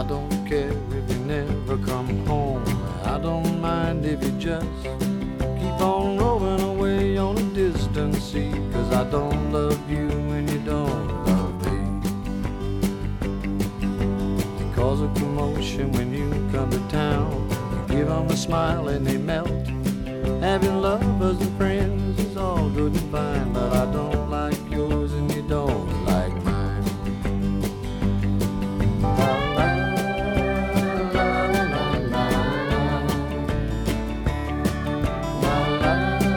I don't care if you never come home. I don't mind if you just keep on rolling away on a distant sea. 'Cause I don't love you when you don't love me. You cause a commotion when you come to town. You give them a smile and they melt. Having lovers and friends is all good and fine, but I don't like yours and you don't like mine. La, la, la, la, la, la, la,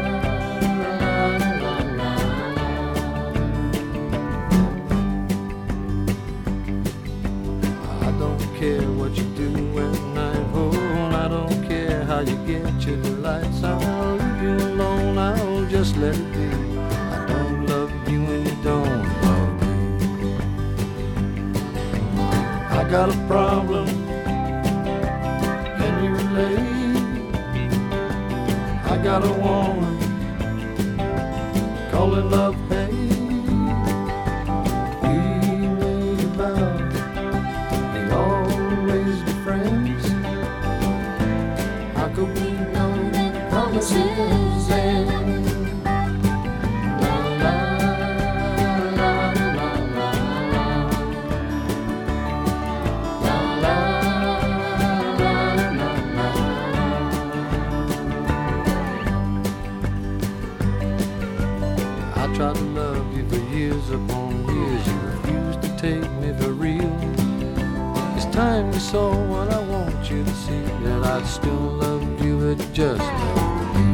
la, la, la. I don't care what you do at night, oh, I don't care how you get your delights. I'll leave you alone, I'll just let it be. I don't love you and you don't love me. I got a problem, can you relate? I got a woman, call it love hate. We made a vow, we'd always be friends. How could we know that promises end? La la la la la la la la la la. I tried to love you for years upon years. You refused to take me for real. It's time you saw what I want you to see, that I still love you at just love me.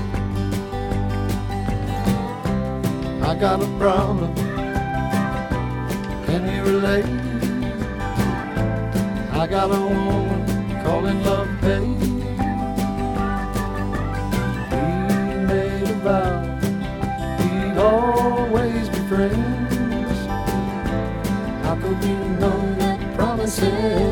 I got a problem, can you relate? I got a woman calling love pain. We made a vow we'd always be friends. How could we know that promises